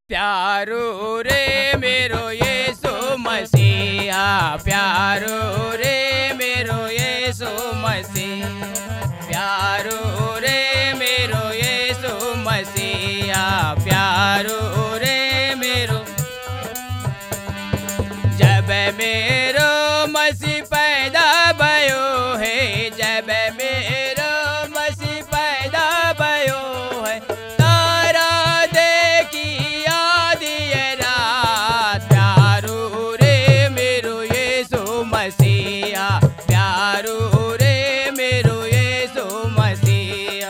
प्यारो रे मेरो यीशु मसीहा, प्यारो रे मेरो यीशु मसीहा, प्यारो रे मेरो यीशु मसीहा, प्यारो रे मेरो। जब मेरो मसीह पैदा भयो है, जब मेरो मसीह पैदा भयो है, तारा देखी आधी रात। प्यारो रे मेरो यीशु मसीहा, प्यारो रे मेरो यीशु मसीहा।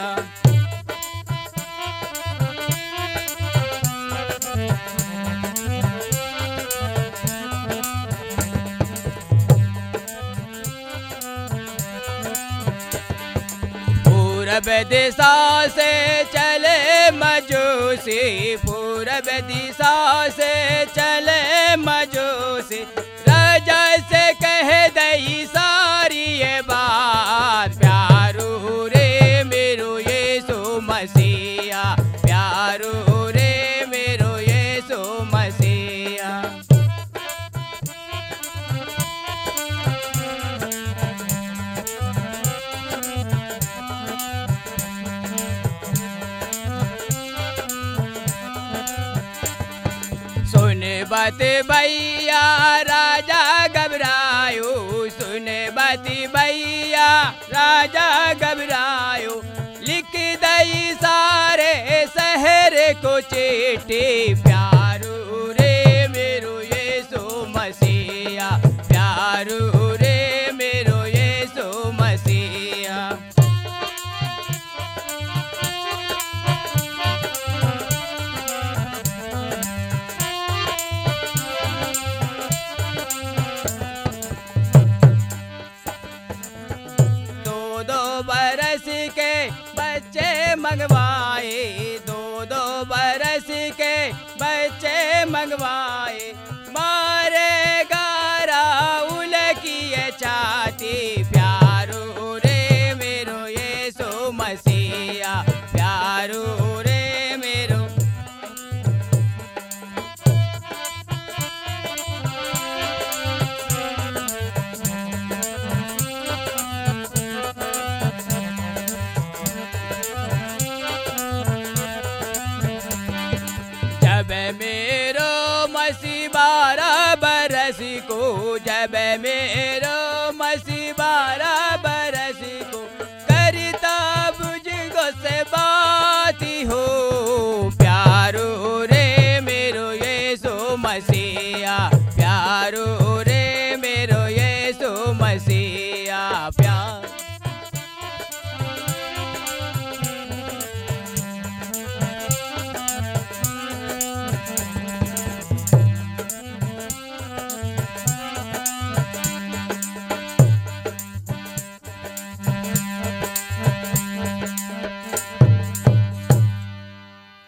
पूरब दिशा से चले मजूसी, पूरब दिशा से चले मजूसी, राजा से कह दई सारी ये बात। प्यारो रे मेरो यीशु मसीहा, प्यारो रे मेरो यीशु मसीहा। सुन बात भैया राजा घबरायो, सुन बात भैया राजा घबरायो, लिख दई सारे शहर को चिट्ठी। प्यारो रे मेरो यीशु मसीहा, प्यारो रे मेरो यीशु मसीहा। बरस के बच्चे मंगवाए, दो बरस के बच्चे मंगवाए, मारे गारा उलकिए छाती। प्यारो रे मेरो यीशु मसीहा, प्यारो रे मेरो। जब मेरो मसीह 12 बरस को, जब मेरो मसीह 12 बरस को, करता बुजुर्गों से बात हो। प्यारो रे मेरो यीशु मसीहा, प्यारो रे मेरो यीशु मसीहा।